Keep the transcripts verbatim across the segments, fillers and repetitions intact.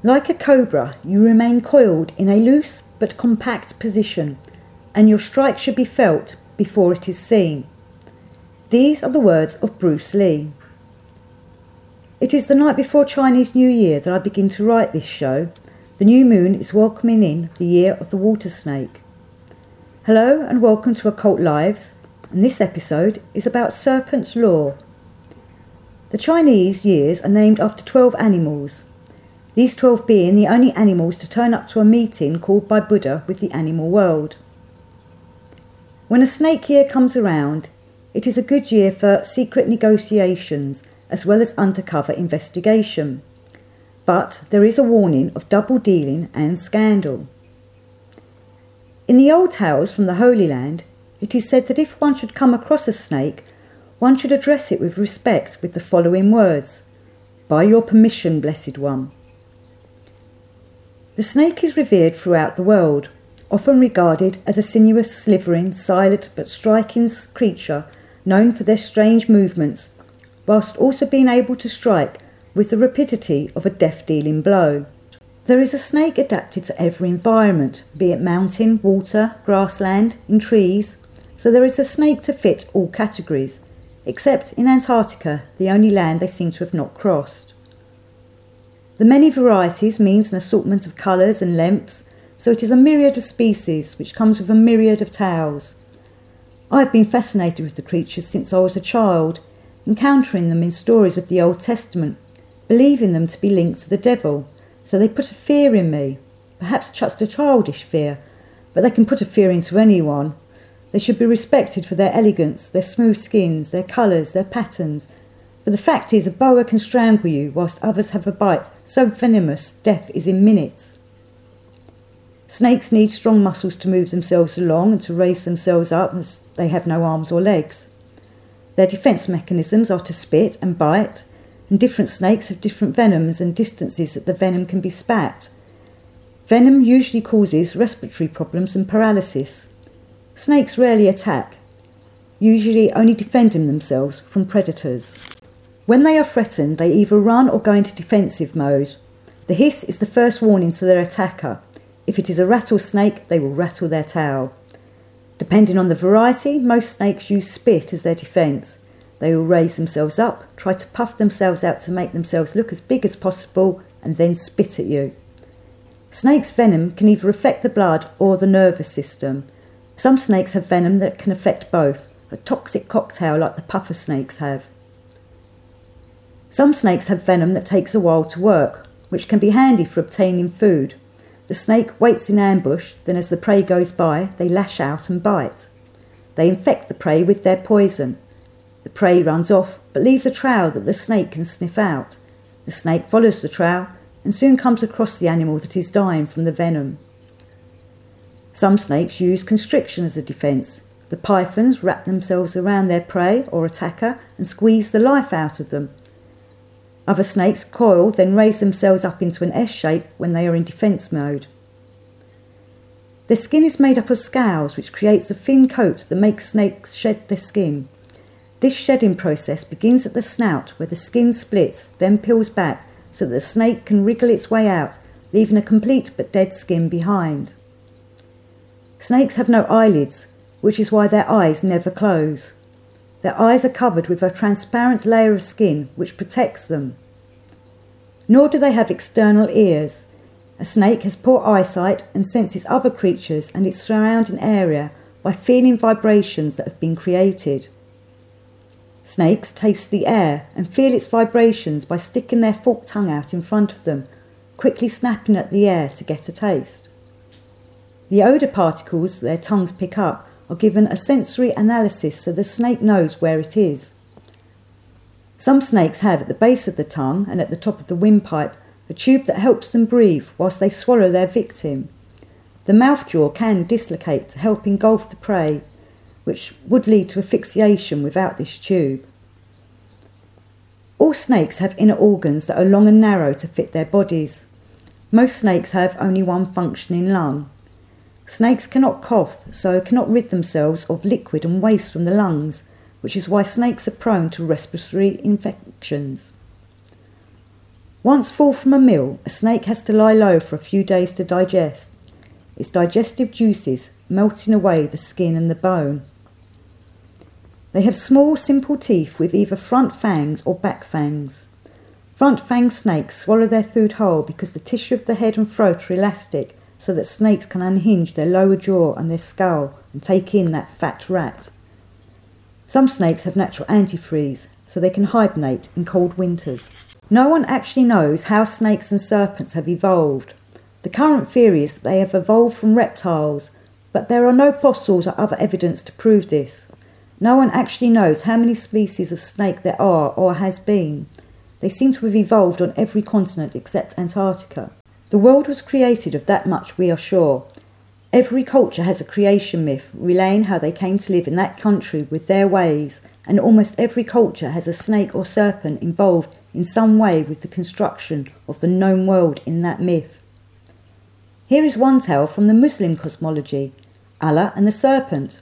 Like a cobra, you remain coiled in a loose but compact position, and your strike should be felt before it is seen. These are the words of Bruce Lee. It is the night before Chinese New Year that I begin to write this show. The new moon is welcoming in the year of the water snake. Hello and welcome to Occult Lives, and this episode is about serpent's lore. The Chinese years are named after twelve animals, these twelve being the only animals to turn up to a meeting called by Buddha with the animal world. When a snake year comes around, it is a good year for secret negotiations as well as undercover investigation. But there is a warning of double dealing and scandal. In the old tales from the Holy Land, it is said that if one should come across a snake, one should address it with respect with the following words: "By your permission, blessed one." The snake is revered throughout the world, often regarded as a sinuous, slithering, silent but striking creature known for their strange movements, whilst also being able to strike with the rapidity of a death-dealing blow. There is a snake adapted to every environment, be it mountain, water, grassland, in trees, so there is a snake to fit all categories, except in Antarctica, the only land they seem to have not crossed. The many varieties means an assortment of colours and lengths, so it is a myriad of species which comes with a myriad of tales. I have been fascinated with the creatures since I was a child, encountering them in stories of the Old Testament, believing them to be linked to the devil, so they put a fear in me, perhaps just a childish fear, but they can put a fear into anyone. They should be respected for their elegance, their smooth skins, their colours, their patterns, but the fact is a boa can strangle you whilst others have a bite so venomous death is in minutes. Snakes need strong muscles to move themselves along and to raise themselves up as they have no arms or legs. Their defence mechanisms are to spit and bite, and different snakes have different venoms and distances that the venom can be spat. Venom usually causes respiratory problems and paralysis. Snakes rarely attack, usually only defending themselves from predators. When they are threatened, they either run or go into defensive mode. The hiss is the first warning to their attacker. If it is a rattlesnake, they will rattle their tail. Depending on the variety, most snakes use spit as their defence. They will raise themselves up, try to puff themselves out to make themselves look as big as possible, and then spit at you. Snakes' venom can either affect the blood or the nervous system. Some snakes have venom that can affect both, a toxic cocktail like the puffer snakes have. Some snakes have venom that takes a while to work, which can be handy for obtaining food. The snake waits in ambush, then as the prey goes by, they lash out and bite. They infect the prey with their poison. The prey runs off, but leaves a trail that the snake can sniff out. The snake follows the trail and soon comes across the animal that is dying from the venom. Some snakes use constriction as a defence. The pythons wrap themselves around their prey or attacker and squeeze the life out of them. Other snakes coil, then raise themselves up into an S shape when they are in defence mode. Their skin is made up of scales, which creates a thin coat that makes snakes shed their skin. This shedding process begins at the snout, where the skin splits, then peels back, so that the snake can wriggle its way out, leaving a complete but dead skin behind. Snakes have no eyelids, which is why their eyes never close. Their eyes are covered with a transparent layer of skin which protects them. Nor do they have external ears. A snake has poor eyesight and senses other creatures and its surrounding area by feeling vibrations that have been created. Snakes taste the air and feel its vibrations by sticking their forked tongue out in front of them, quickly snapping at the air to get a taste. The odour particles their tongues pick up are given a sensory analysis so the snake knows where it is. Some snakes have at the base of the tongue and at the top of the windpipe a tube that helps them breathe whilst they swallow their victim. The mouth jaw can dislocate to help engulf the prey, which would lead to asphyxiation without this tube. All snakes have inner organs that are long and narrow to fit their bodies. Most snakes have only one functioning lung. Snakes cannot cough, so cannot rid themselves of liquid and waste from the lungs, which is why snakes are prone to respiratory infections. Once full from a meal, a snake has to lie low for a few days to digest, its digestive juices melting away the skin and the bone. They have small, simple teeth with either front fangs or back fangs. Front fang snakes swallow their food whole because the tissue of the head and throat are elastic, so that snakes can unhinge their lower jaw and their skull and take in that fat rat. Some snakes have natural antifreeze, so they can hibernate in cold winters. No one actually knows how snakes and serpents have evolved. The current theory is that they have evolved from reptiles, but there are no fossils or other evidence to prove this. No one actually knows how many species of snake there are or has been. They seem to have evolved on every continent except Antarctica. The world was created, of that much we are sure. Every culture has a creation myth, relaying how they came to live in that country with their ways, and almost every culture has a snake or serpent involved in some way with the construction of the known world in that myth. Here is one tale from the Muslim cosmology, Allah and the Serpent.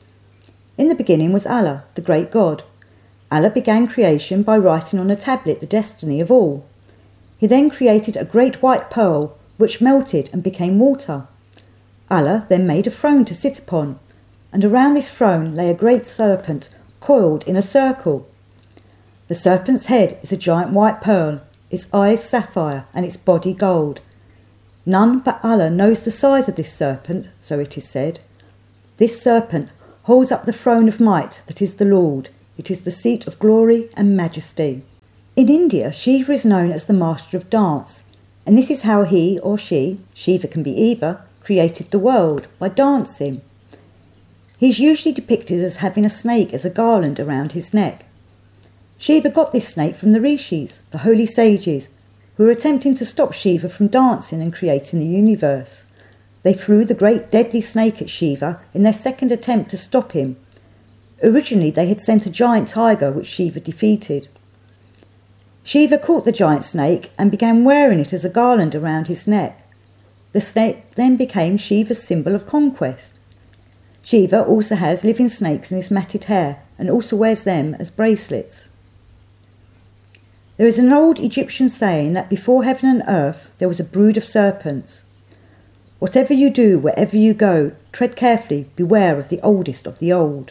In the beginning was Allah, the great God. Allah began creation by writing on a tablet the destiny of all. He then created a great white pearl, which melted and became water. Allah then made a throne to sit upon, and around this throne lay a great serpent, coiled in a circle. The serpent's head is a giant white pearl, its eyes sapphire, and its body gold. None but Allah knows the size of this serpent, so it is said. This serpent holds up the throne of might that is the Lord. It is the seat of glory and majesty. In India, Shiva is known as the master of dance, and this is how he or she, Shiva can be either, created the world, by dancing. He is usually depicted as having a snake as a garland around his neck. Shiva got this snake from the rishis, the holy sages, who were attempting to stop Shiva from dancing and creating the universe. They threw the great deadly snake at Shiva in their second attempt to stop him. Originally they had sent a giant tiger which Shiva defeated. Shiva caught the giant snake and began wearing it as a garland around his neck. The snake then became Shiva's symbol of conquest. Shiva also has living snakes in his matted hair and also wears them as bracelets. There is an old Egyptian saying that before heaven and earth there was a brood of serpents. Whatever you do, wherever you go, tread carefully, beware of the oldest of the old.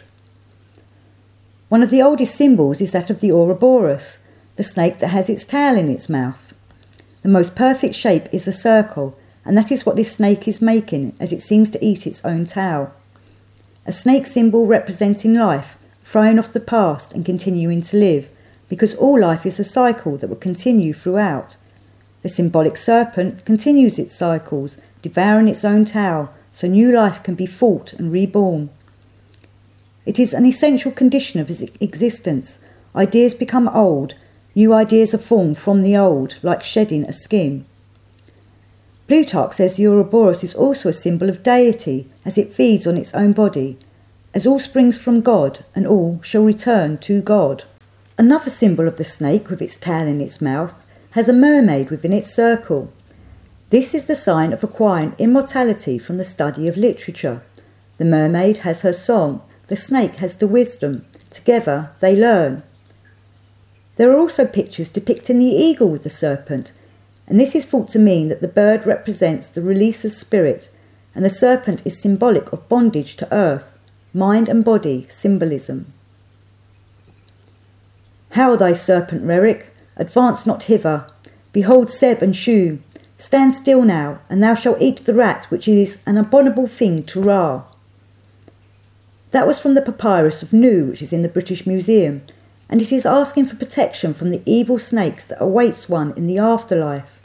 One of the oldest symbols is that of the Ouroboros, the snake that has its tail in its mouth. The most perfect shape is a circle, and that is what this snake is making as it seems to eat its own tail. A snake symbol representing life, throwing off the past and continuing to live, because all life is a cycle that will continue throughout. The symbolic serpent continues its cycles, devouring its own tail, so new life can be fought and reborn. It is an essential condition of existence. Ideas become old, new ideas are formed from the old, like shedding a skin. Plutarch says the Ouroboros is also a symbol of deity, as it feeds on its own body, as all springs from God, and all shall return to God. Another symbol of the snake with its tail in its mouth has a mermaid within its circle. This is the sign of acquiring immortality from the study of literature. The mermaid has her song, the snake has the wisdom. Together they learn. There are also pictures depicting the eagle with the serpent, and this is thought to mean that the bird represents the release of spirit, and the serpent is symbolic of bondage to earth, mind and body symbolism. How thy serpent, Rerik, advance not hither. Behold Seb and Shu. Stand still now, and thou shalt eat the rat, which is an abominable thing to Ra. That was from the papyrus of Nu, which is in the British Museum, and it is asking for protection from the evil snakes that awaits one in the afterlife.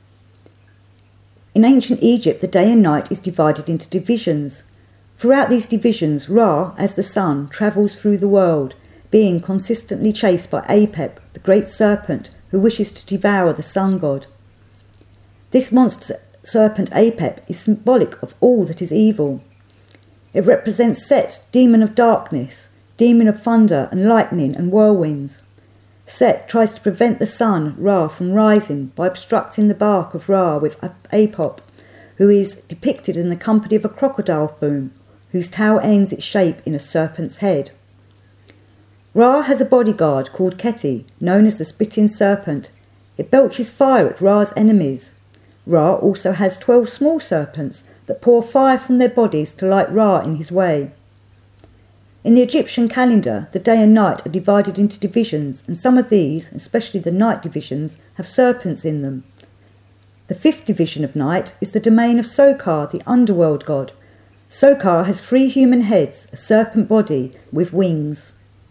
In ancient Egypt, the day and night is divided into divisions. Throughout these divisions, Ra, as the sun, travels through the world, being consistently chased by Apep, the great serpent, who wishes to devour the sun god. This monster serpent Apep is symbolic of all that is evil. It represents Set, demon of darkness, demon of thunder and lightning and whirlwinds. Set tries to prevent the sun, Ra, from rising by obstructing the bark of Ra with Apop, who is depicted in the company of a crocodile boom, whose tail ends its shape in a serpent's head. Ra has a bodyguard called Keti, known as the spitting serpent. It belches fire at Ra's enemies. Ra also has twelve small serpents that pour fire from their bodies to light Ra in his way. In the Egyptian calendar, the day and night are divided into divisions, and some of these, especially the night divisions, have serpents in them. The fifth division of night is the domain of Sokar, the underworld god. Sokar has three human heads, a serpent body with wings.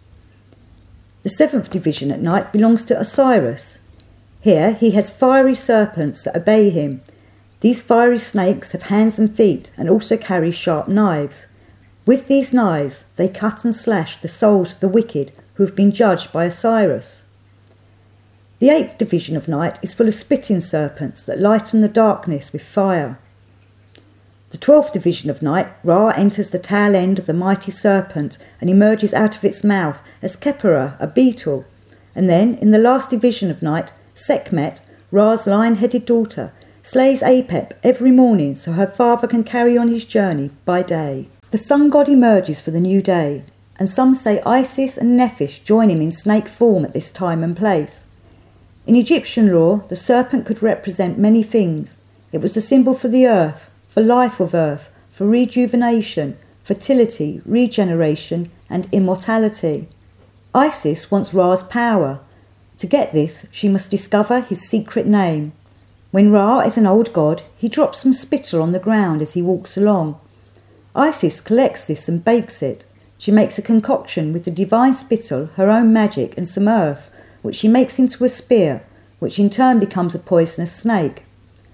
The seventh division at night belongs to Osiris. Here he has fiery serpents that obey him. These fiery snakes have hands and feet and also carry sharp knives. With these knives they cut and slash the souls of the wicked who have been judged by Osiris. The eighth division of night is full of spitting serpents that lighten the darkness with fire. The twelfth division of night, Ra enters the tail end of the mighty serpent and emerges out of its mouth as Khepera, a beetle. And then, in the last division of night, Sekhmet, Ra's lion-headed daughter, slays Apep every morning so her father can carry on his journey by day. The sun god emerges for the new day, and some say Isis and Nephish join him in snake form at this time and place. In Egyptian lore, the serpent could represent many things. It was the symbol for the earth, for life of earth, for rejuvenation, fertility, regeneration, and immortality. Isis wants Ra's power. To get this, she must discover his secret name. When Ra is an old god, he drops some spittle on the ground as he walks along. Isis collects this and bakes it. She makes a concoction with the divine spittle, her own magic, and some earth, which she makes into a spear, which in turn becomes a poisonous snake.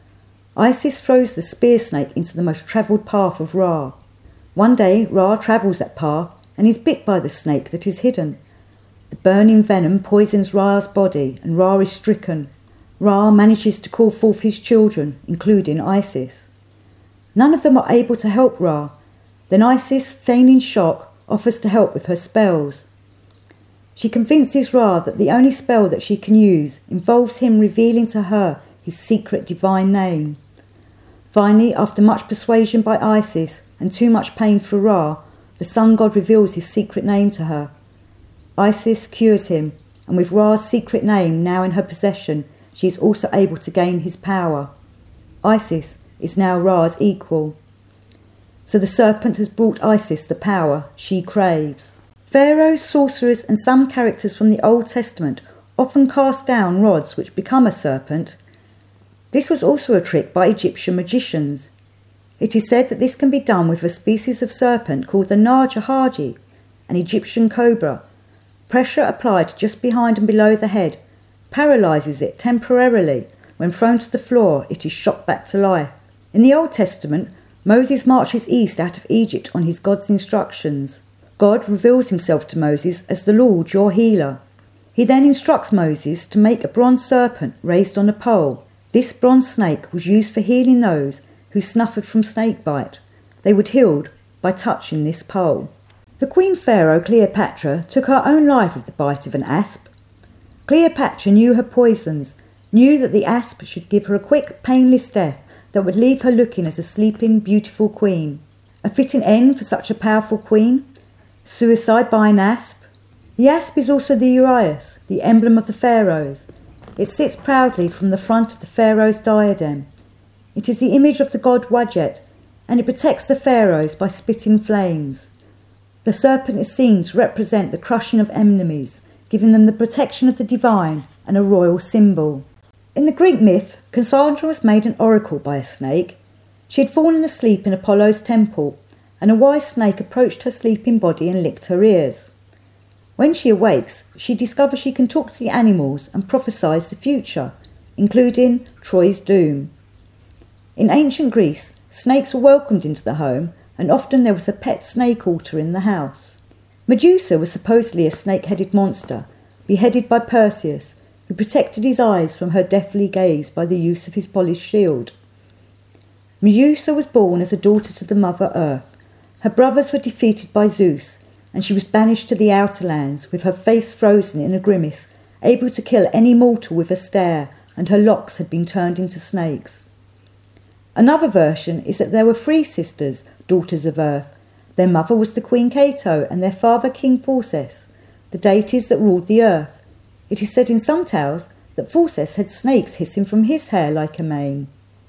Isis throws the spear snake into the most travelled path of Ra. One day Ra travels that path and is bit by the snake that is hidden. The burning venom poisons Ra's body and Ra is stricken. Ra manages to call forth his children, including Isis. None of them are able to help Ra. Then Isis, feigning shock, offers to help with her spells. She convinces Ra that the only spell that she can use involves him revealing to her his secret divine name. Finally, after much persuasion by Isis and too much pain for Ra, the sun god reveals his secret name to her. Isis cures him, and with Ra's secret name now in her possession, she is also able to gain his power. Isis is now Ra's equal. So the serpent has brought Isis the power she craves. Pharaohs, sorcerers, and some characters from the Old Testament often cast down rods which become a serpent. This was also a trick by Egyptian magicians. It is said that this can be done with a species of serpent called the Nar-Jahaji, an Egyptian cobra. Pressure applied just behind and below the head paralyses it temporarily. When thrown to the floor, it is shot back to life. In the Old Testament, Moses marches east out of Egypt on his God's instructions. God reveals himself to Moses as the Lord, your healer. He then instructs Moses to make a bronze serpent raised on a pole. This bronze snake was used for healing those who suffered from snakebite. They were healed by touching this pole. The Queen Pharaoh Cleopatra took her own life with the bite of an asp. Cleopatra knew her poisons, knew that the asp should give her a quick, painless death that would leave her looking as a sleeping, beautiful queen. A fitting end for such a powerful queen? Suicide by an asp? The asp is also the uraeus, the emblem of the pharaohs. It sits proudly from the front of the pharaoh's diadem. It is the image of the god Wadjet, and it protects the pharaohs by spitting flames. The serpent is seen to represent the crushing of enemies, giving them the protection of the divine and a royal symbol. In the Greek myth, Cassandra was made an oracle by a snake. She had fallen asleep in Apollo's temple, and a wise snake approached her sleeping body and licked her ears. When she awakes, she discovers she can talk to the animals and prophesies the future, including Troy's doom. In ancient Greece, snakes were welcomed into the home, and often there was a pet snake altar in the house. Medusa was supposedly a snake-headed monster, beheaded by Perseus, who protected his eyes from her deathly gaze by the use of his polished shield. Medusa was born as a daughter to the Mother Earth. Her brothers were defeated by Zeus, and she was banished to the outer lands, with her face frozen in a grimace, able to kill any mortal with a stare, and her locks had been turned into snakes. Another version is that there were three sisters, daughters of Earth. Their mother was the Queen Cato, and their father King Phorcys, the deities that ruled the earth. It is said in some tales that Phorcys had snakes hissing from his hair like a mane.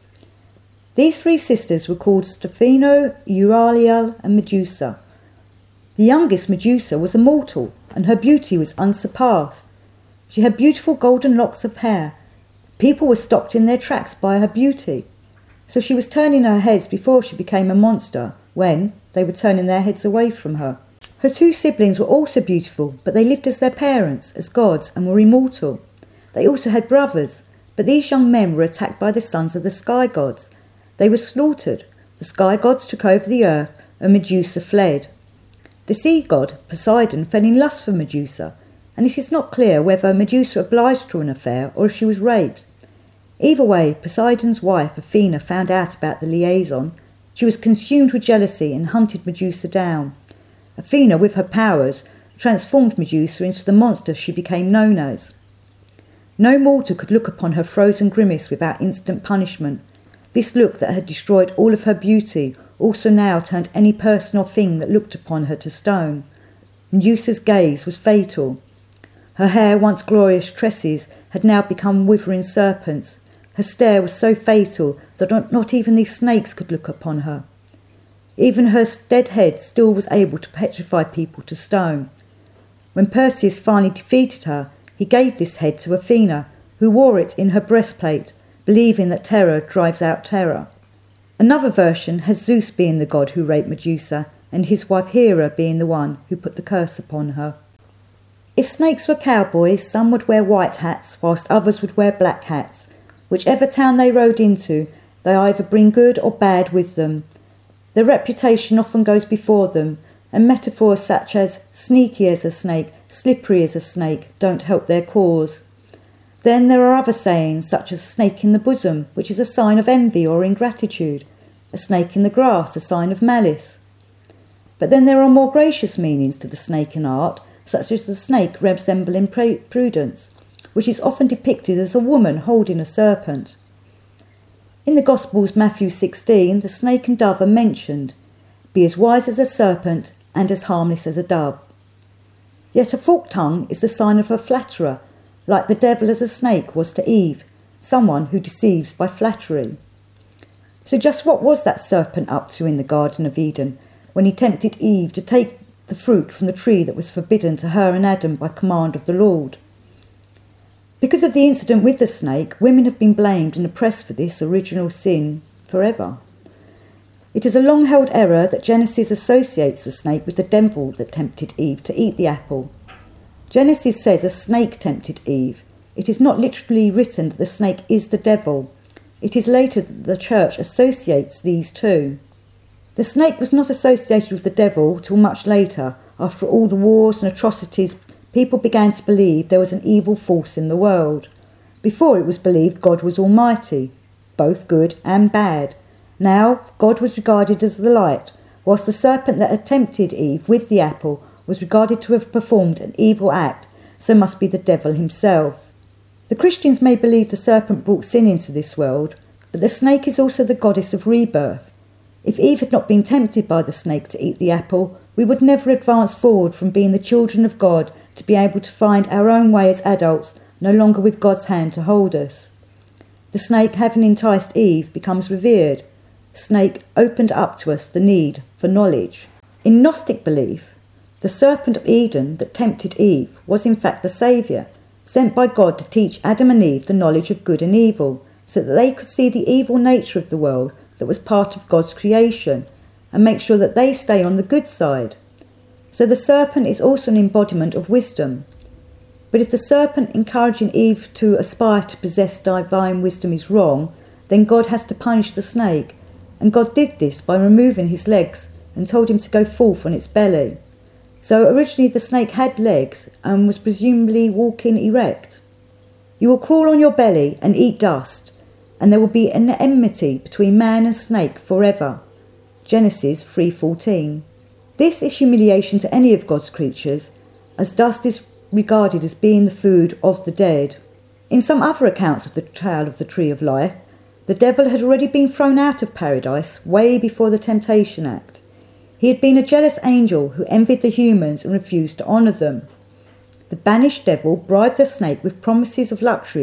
These three sisters were called Stephano, Eulalia and Medusa. The youngest, Medusa, was immortal, and her beauty was unsurpassed. She had beautiful golden locks of hair. People were stopped in their tracks by her beauty. So she was turning her heads before she became a monster, when they were turning their heads away from her. Her two siblings were also beautiful, but they lived as their parents, as gods, and were immortal. They also had brothers, but these young men were attacked by the sons of the sky gods. They were slaughtered. The sky gods took over the earth, and Medusa fled. The sea god, Poseidon, fell in lust for Medusa, and it is not clear whether Medusa obliged to an affair or if she was raped. Either way, Poseidon's wife, Athena, found out about the liaison. She was consumed with jealousy and hunted Medusa down. Athena, with her powers, transformed Medusa into the monster she became known as. No mortal could look upon her frozen grimace without instant punishment. This look that had destroyed all of her beauty also now turned any person or thing that looked upon her to stone. Medusa's gaze was fatal. Her hair, once glorious tresses, had now become withering serpents. Her stare was so fatal that not, not even these snakes could look upon her. Even her dead head still was able to petrify people to stone. When Perseus finally defeated her, he gave this head to Athena, who wore it in her breastplate, believing that terror drives out terror. Another version has Zeus being the god who raped Medusa, and his wife Hera being the one who put the curse upon her. If snakes were cowboys, some would wear white hats, whilst others would wear black hats. Whichever town they rode into, they either bring good or bad with them. Their reputation often goes before them, and metaphors such as sneaky as a snake, slippery as a snake don't help their cause. Then there are other sayings, such as snake in the bosom, which is a sign of envy or ingratitude, a snake in the grass, a sign of malice. But then there are more gracious meanings to the snake in art, such as the snake resembling prudence, which is often depicted as a woman holding a serpent. In the Gospels, Matthew sixteen, the snake and dove are mentioned. Be as wise as a serpent and as harmless as a dove. Yet a forked tongue is the sign of a flatterer, like the devil as a snake was to Eve, someone who deceives by flattery. So just what was that serpent up to in the Garden of Eden when he tempted Eve to take the fruit from the tree that was forbidden to her and Adam by command of the Lord? Because of the incident with the snake, women have been blamed and oppressed for this original sin forever. It is a long-held error that Genesis associates the snake with the devil that tempted Eve to eat the apple. Genesis says a snake tempted Eve. It is not literally written that the snake is the devil. It is later that the church associates these two. The snake was not associated with the devil till much later. After all the wars and atrocities, people began to believe there was an evil force in the world. Before, it was believed God was almighty, both good and bad. Now God was regarded as the light, whilst the serpent that had tempted Eve with the apple was regarded to have performed an evil act, so must be the devil himself. The Christians may believe the serpent brought sin into this world, but the snake is also the goddess of rebirth. If Eve had not been tempted by the snake to eat the apple, we would never advance forward from being the children of God to be able to find our own way as adults, no longer with God's hand to hold us. The snake, having enticed Eve, becomes revered. Snake opened up to us the need for knowledge. In Gnostic belief, the serpent of Eden that tempted Eve was in fact the Saviour, sent by God to teach Adam and Eve the knowledge of good and evil, so that they could see the evil nature of the world that was part of God's creation, and make sure that they stay on the good side. So the serpent is also an embodiment of wisdom. But if the serpent encouraging Eve to aspire to possess divine wisdom is wrong, then God has to punish the snake, and God did this by removing his legs and told him to go forth on its belly. So originally the snake had legs and was presumably walking erect. You will crawl on your belly and eat dust, and there will be an enmity between man and snake forever. Genesis three fourteen. This is humiliation to any of God's creatures, as dust is regarded as being the food of the dead. In some other accounts of the tale of the Tree of Life, the devil had already been thrown out of paradise way before the Temptation Act. He had been a jealous angel who envied the humans and refused to honour them. The banished devil bribed the snake with promises of luxuries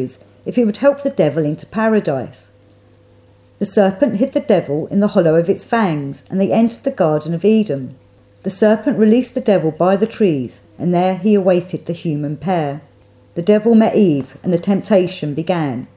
if he would help the devil into paradise. The serpent hid the devil in the hollow of its fangs, and they entered the Garden of Eden. The serpent released the devil by the trees, and there he awaited the human pair. The devil met Eve, and the temptation began.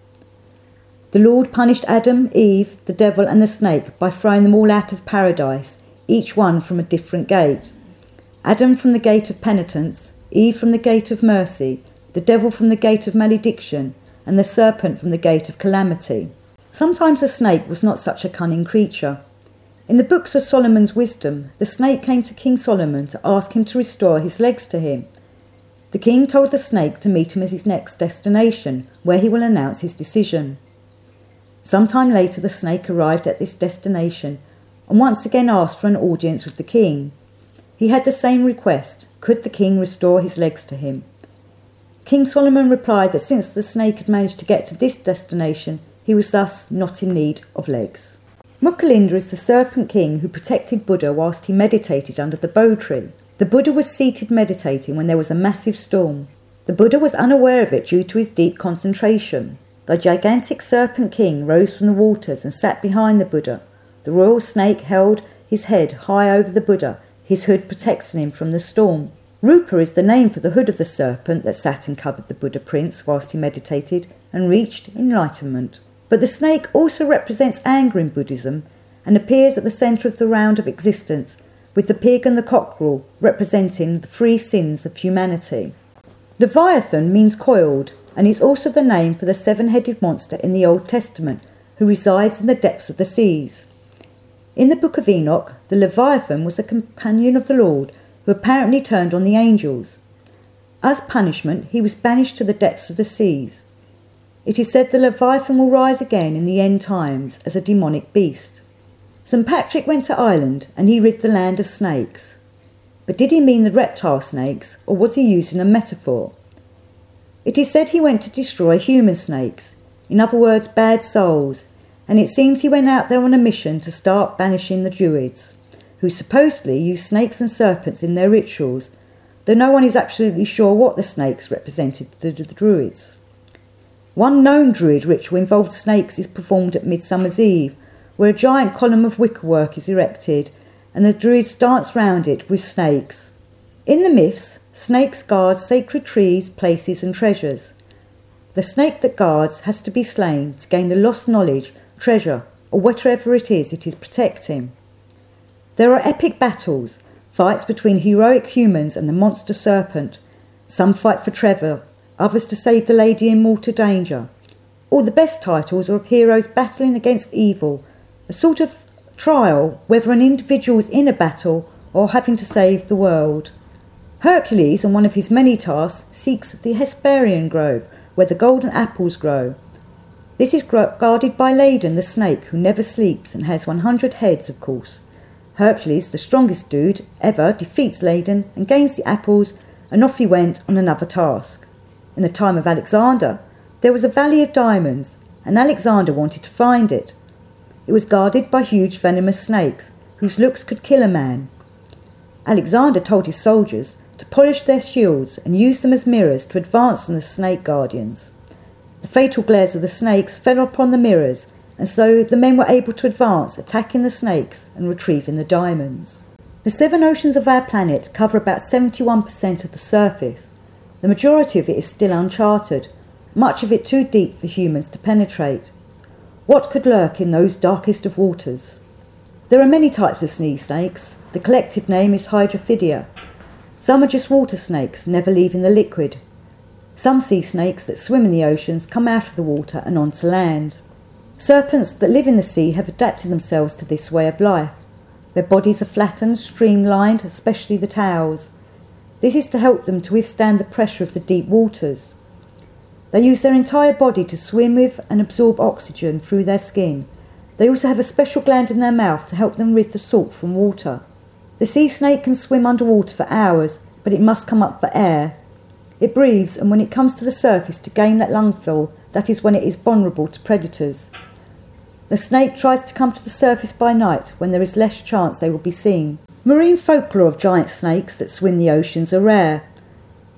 The Lord punished Adam, Eve, the devil and the snake by throwing them all out of paradise, each one from a different gate. Adam from the gate of penitence, Eve from the gate of mercy, the devil from the gate of malediction, and the serpent from the gate of calamity. Sometimes the snake was not such a cunning creature. In the books of Solomon's wisdom, the snake came to King Solomon to ask him to restore his legs to him. The king told the snake to meet him at his next destination, where he will announce his decision. Some time later the snake arrived at this destination and once again asked for an audience with the king. He had the same request: could the king restore his legs to him? King Solomon replied that since the snake had managed to get to this destination, he was thus not in need of legs. Mukkulinda is the serpent king who protected Buddha whilst he meditated under the Bo tree. The Buddha was seated meditating when there was a massive storm. The Buddha was unaware of it due to his deep concentration. The gigantic serpent king rose from the waters and sat behind the Buddha. The royal snake held his head high over the Buddha, his hood protecting him from the storm. Rupa is the name for the hood of the serpent that sat and covered the Buddha prince whilst he meditated and reached enlightenment. But the snake also represents anger in Buddhism and appears at the centre of the round of existence, with the pig and the cockerel representing the three sins of humanity. Leviathan means coiled, and is also the name for the seven-headed monster in the Old Testament who resides in the depths of the seas. In the Book of Enoch, the Leviathan was a companion of the Lord who apparently turned on the angels. As punishment, he was banished to the depths of the seas. It is said the Leviathan will rise again in the end times as a demonic beast. Saint Patrick went to Ireland and he rid the land of snakes. But did he mean the reptile snakes, or was he using a metaphor? It is said he went to destroy human snakes, in other words bad souls, and it seems he went out there on a mission to start banishing the Druids, who supposedly use snakes and serpents in their rituals, though no one is absolutely sure what the snakes represented to the Druids. One known Druid ritual involved snakes is performed at Midsummer's Eve, where a giant column of wickerwork is erected and the Druids dance round it with snakes. In the myths, snakes guard sacred trees, places and treasures. The snake that guards has to be slain to gain the lost knowledge, treasure, or whatever it is it is protecting. There are epic battles, fights between heroic humans and the monster serpent. Some fight for Trevor, others to save the lady in mortal danger. All the best titles are of heroes battling against evil, a sort of trial whether an individual is in a battle or having to save the world. Hercules, on one of his many tasks, seeks the Hesperian Grove, where the golden apples grow. This is guarded by Ladon the snake, who never sleeps and has one hundred heads, of course. Hercules, the strongest dude ever, defeats Ladon and gains the apples, and off he went on another task. In the time of Alexander, there was a valley of diamonds, and Alexander wanted to find it. It was guarded by huge venomous snakes, whose looks could kill a man. Alexander told his soldiers to polish their shields and use them as mirrors to advance on the snake guardians. The fatal glares of the snakes fell upon the mirrors, and so the men were able to advance, attacking the snakes and retrieving the diamonds. The seven oceans of our planet cover about seventy-one percent of the surface. The majority of it is still uncharted, much of it too deep for humans to penetrate. What could lurk in those darkest of waters? There are many types of sea snakes. The collective name is Hydrophidia. Some are just water snakes, never leaving the liquid. Some sea snakes that swim in the oceans come out of the water and onto land. Serpents that live in the sea have adapted themselves to this way of life. Their bodies are flattened, streamlined, especially the tails. This is to help them to withstand the pressure of the deep waters. They use their entire body to swim with and absorb oxygen through their skin. They also have a special gland in their mouth to help them rid the salt from water. The sea snake can swim underwater for hours, but it must come up for air. It breathes, and when it comes to the surface to gain that lungful, that is when it is vulnerable to predators. The snake tries to come to the surface by night, when there is less chance they will be seen. Marine folklore of giant snakes that swim the oceans are rare.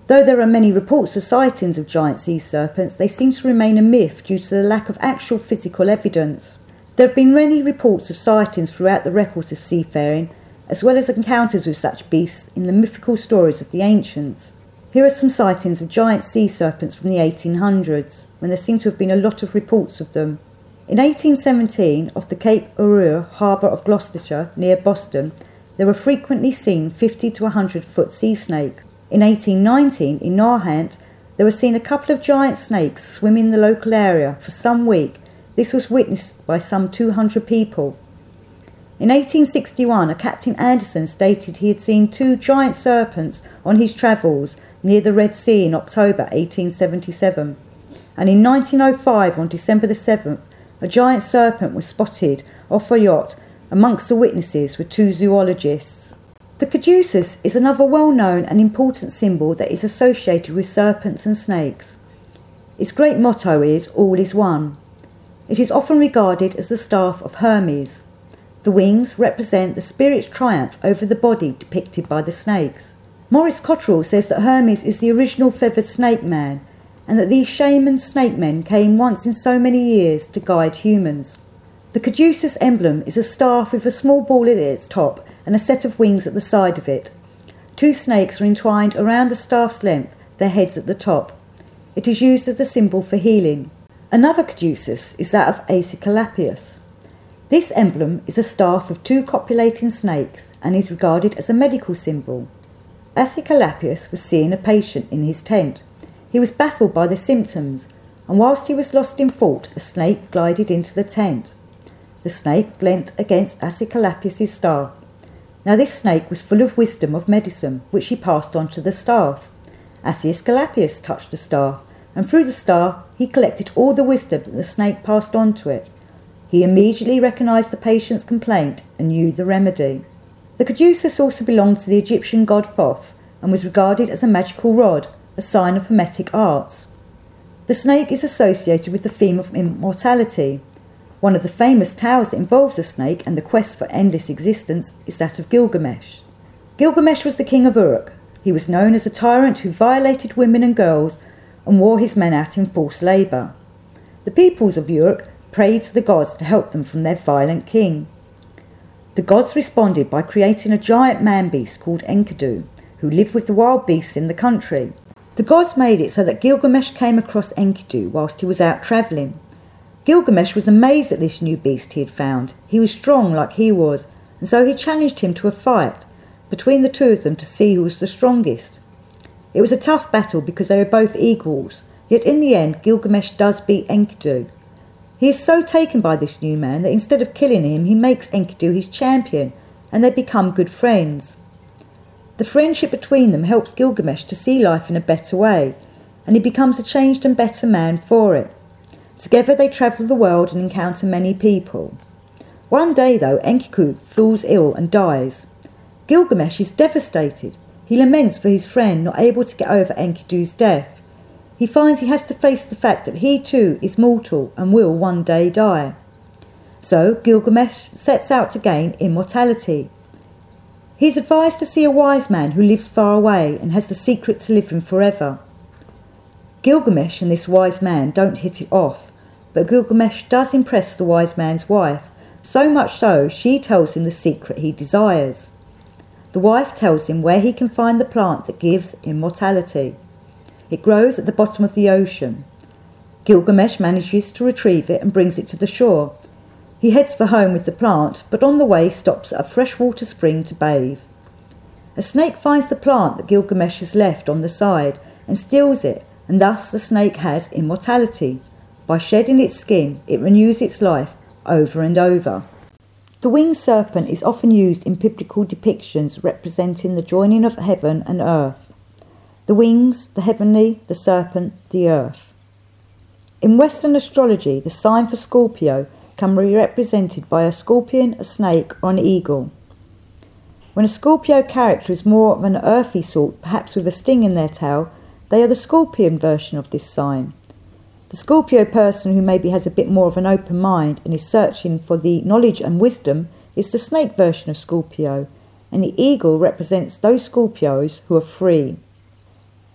Though there are many reports of sightings of giant sea serpents, they seem to remain a myth due to the lack of actual physical evidence. There have been many reports of sightings throughout the records of seafaring, as well as encounters with such beasts in the mythical stories of the ancients. Here are some sightings of giant sea serpents from the eighteen hundreds, when there seem to have been a lot of reports of them. In eighteen seventeen, off the Cape Urur harbour of Gloucestershire, near Boston, there were frequently seen fifty to one hundred foot sea snakes. In eighteen nineteen, in Nahant, there were seen a couple of giant snakes swim in the local area for some week. This was witnessed by some two hundred people. In eighteen sixty-one, a Captain Anderson stated he had seen two giant serpents on his travels near the Red Sea in October eighteen seventy-seven. And in nineteen oh five, on December the seventh, a giant serpent was spotted off a yacht. Amongst the witnesses were two zoologists. The caduceus is another well-known and important symbol that is associated with serpents and snakes. Its great motto is, "All is one." It is often regarded as the staff of Hermes. The wings represent the spirit's triumph over the body depicted by the snakes. Maurice Cottrell says that Hermes is the original feathered snake man, and that these shaman snake men came once in so many years to guide humans. The caduceus emblem is a staff with a small ball at its top and a set of wings at the side of it. Two snakes are entwined around the staff's length, their heads at the top. It is used as a symbol for healing. Another caduceus is that of Aesculapius. This emblem is a staff of two copulating snakes and is regarded as a medical symbol. Aesculapius was seeing a patient in his tent. He was baffled by the symptoms, and whilst he was lost in thought, a snake glided into the tent. The snake leant against Aesculapius's staff. Now this snake was full of wisdom of medicine, which he passed on to the staff. Aesculapius touched the staff, and through the staff he collected all the wisdom that the snake passed on to it. He immediately recognised the patient's complaint and knew the remedy. The caduceus also belonged to the Egyptian god Thoth, and was regarded as a magical rod, a sign of hermetic arts. The snake is associated with the theme of immortality. One of the famous tales that involves a snake and the quest for endless existence is that of Gilgamesh. Gilgamesh was the king of Uruk. He was known as a tyrant who violated women and girls and wore his men out in forced labour. The peoples of Uruk prayed to the gods to help them from their violent king. The gods responded by creating a giant man-beast called Enkidu, who lived with the wild beasts in the country. The gods made it so that Gilgamesh came across Enkidu whilst he was out travelling. Gilgamesh was amazed at this new beast he had found. He was strong like he was, and so he challenged him to a fight between the two of them to see who was the strongest. It was a tough battle because they were both equals, yet in the end Gilgamesh does beat Enkidu. He is so taken by this new man that instead of killing him, he makes Enkidu his champion, and they become good friends. The friendship between them helps Gilgamesh to see life in a better way, and he becomes a changed and better man for it. Together they travel the world and encounter many people. One day, though, Enkidu falls ill and dies. Gilgamesh is devastated. He laments for his friend not able to get over Enkidu's death. He finds he has to face the fact that he too is mortal and will one day die. So Gilgamesh sets out to gain immortality. He is advised to see a wise man who lives far away and has the secret to living forever. Gilgamesh and this wise man don't hit it off, but Gilgamesh does impress the wise man's wife, so much so she tells him the secret he desires. The wife tells him where he can find the plant that gives immortality. It grows at the bottom of the ocean. Gilgamesh manages to retrieve it and brings it to the shore. He heads for home with the plant, but on the way stops at a freshwater spring to bathe. A snake finds the plant that Gilgamesh has left on the side and steals it, and thus the snake has immortality. By shedding its skin, it renews its life over and over. The winged serpent is often used in biblical depictions representing the joining of heaven and earth. The wings, the heavenly, the serpent, the earth. In Western astrology, the sign for Scorpio can be represented by a scorpion, a snake, or an eagle. When a Scorpio character is more of an earthy sort, perhaps with a sting in their tail, they are the scorpion version of this sign. The Scorpio person who maybe has a bit more of an open mind and is searching for the knowledge and wisdom is the snake version of Scorpio, and the eagle represents those Scorpios who are free.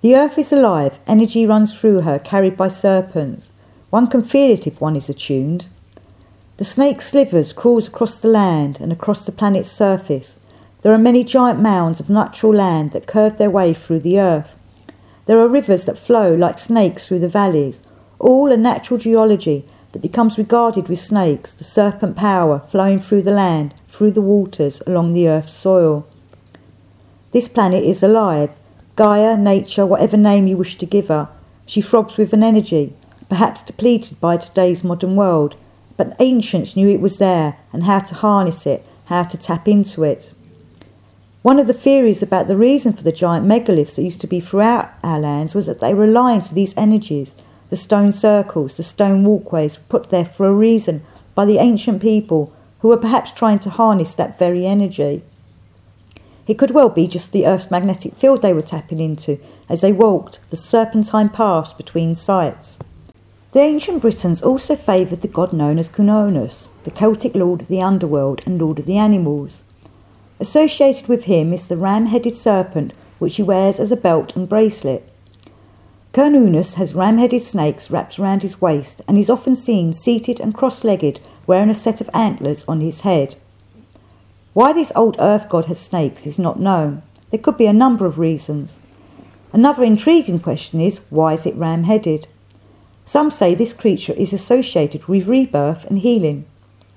The earth is alive, energy runs through her, carried by serpents. One can feel it if one is attuned. The snake slithers, crawls across the land and across the planet's surface. There are many giant mounds of natural land that curve their way through the earth. There are rivers that flow like snakes through the valleys, all a natural geology that becomes regarded with snakes, the serpent power flowing through the land, through the waters, along the earth's soil. This planet is alive. Gaia, nature, whatever name you wish to give her, she throbs with an energy, perhaps depleted by today's modern world, but ancients knew it was there and how to harness it, how to tap into it. One of the theories about the reason for the giant megaliths that used to be throughout our lands was that they were aligned to these energies. The stone circles, the stone walkways were put there for a reason by the ancient people who were perhaps trying to harness that very energy. It could well be just the Earth's magnetic field they were tapping into as they walked the serpentine paths between sites. The ancient Britons also favoured the god known as Cernunnos, the Celtic lord of the underworld and lord of the animals. Associated with him is the ram-headed serpent which he wears as a belt and bracelet. Cernunnos has ram-headed snakes wrapped around his waist and is often seen seated and cross-legged wearing a set of antlers on his head. Why this old earth god has snakes is not known. There could be a number of reasons. Another intriguing question is, why is it ram-headed? Some say this creature is associated with rebirth and healing.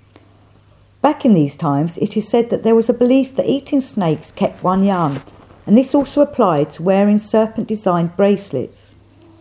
Back in these times, it is said that there was a belief that eating snakes kept one young, and this also applied to wearing serpent-designed bracelets.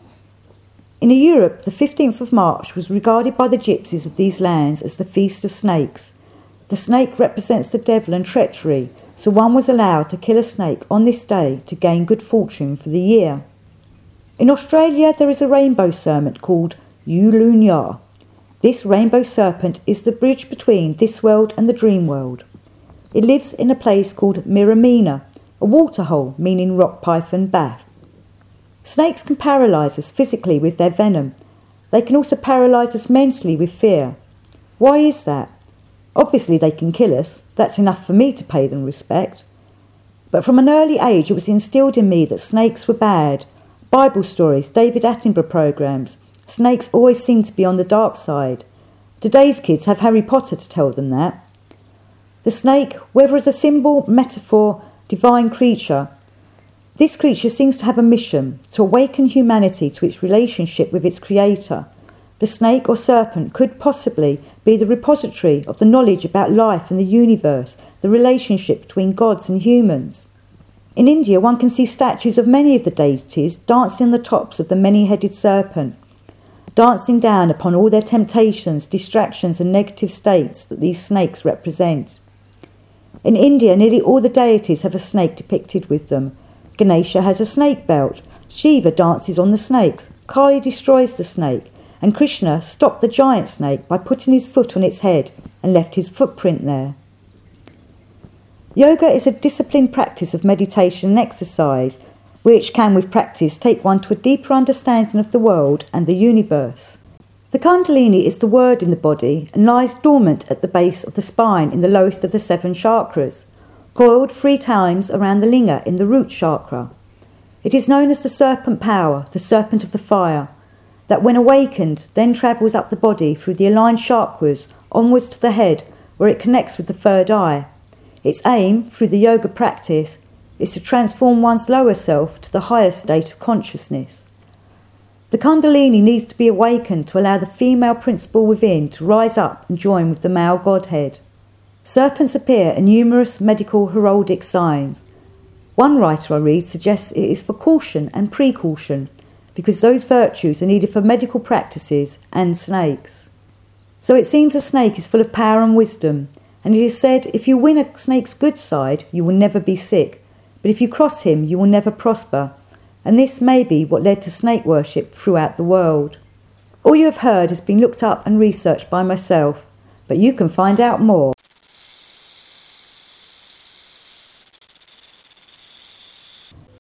In Europe, the fifteenth of March was regarded by the gypsies of these lands as the Feast of Snakes. The snake represents the devil and treachery, so one was allowed to kill a snake on this day to gain good fortune for the year. In Australia, there is a rainbow serpent called Yulunya. This rainbow serpent is the bridge between this world and the dream world. It lives in a place called Miramina, a waterhole meaning rock python bath. Snakes can paralyse us physically with their venom. They can also paralyse us mentally with fear. Why is that? Obviously they can kill us. That's enough for me to pay them respect. But from an early age it was instilled in me that snakes were bad. Bible stories, David Attenborough programmes. Snakes always seem to be on the dark side. Today's kids have Harry Potter to tell them that. The snake, whether as a symbol, metaphor, divine creature, this creature seems to have a mission to awaken humanity to its relationship with its creator. The snake or serpent could possibly be the repository of the knowledge about life and the universe, the relationship between gods and humans. In India, one can see statues of many of the deities dancing on the tops of the many-headed serpent, dancing down upon all their temptations, distractions and negative states that these snakes represent. In India, nearly all the deities have a snake depicted with them. Ganesha has a snake belt, Shiva dances on the snakes, Kali destroys the snake, and Krishna stopped the giant snake by putting his foot on its head and left his footprint there. Yoga is a disciplined practice of meditation and exercise, which can with practice take one to a deeper understanding of the world and the universe. The Kundalini is the word in the body and lies dormant at the base of the spine in the lowest of the seven chakras, coiled three times around the linga in the root chakra. It is known as the serpent power, the serpent of the fire, that when awakened then travels up the body through the aligned chakras onwards to the head where it connects with the third eye. Its aim, through the yoga practice, is to transform one's lower self to the higher state of consciousness. The Kundalini needs to be awakened to allow the female principle within to rise up and join with the male godhead. Serpents appear in numerous medical heraldic signs. One writer I read suggests it is for caution and precaution, because those virtues are needed for medical practices and snakes. So it seems a snake is full of power and wisdom, and it is said if you win a snake's good side, you will never be sick, but if you cross him, you will never prosper. And this may be what led to snake worship throughout the world. All you have heard has been looked up and researched by myself, but you can find out more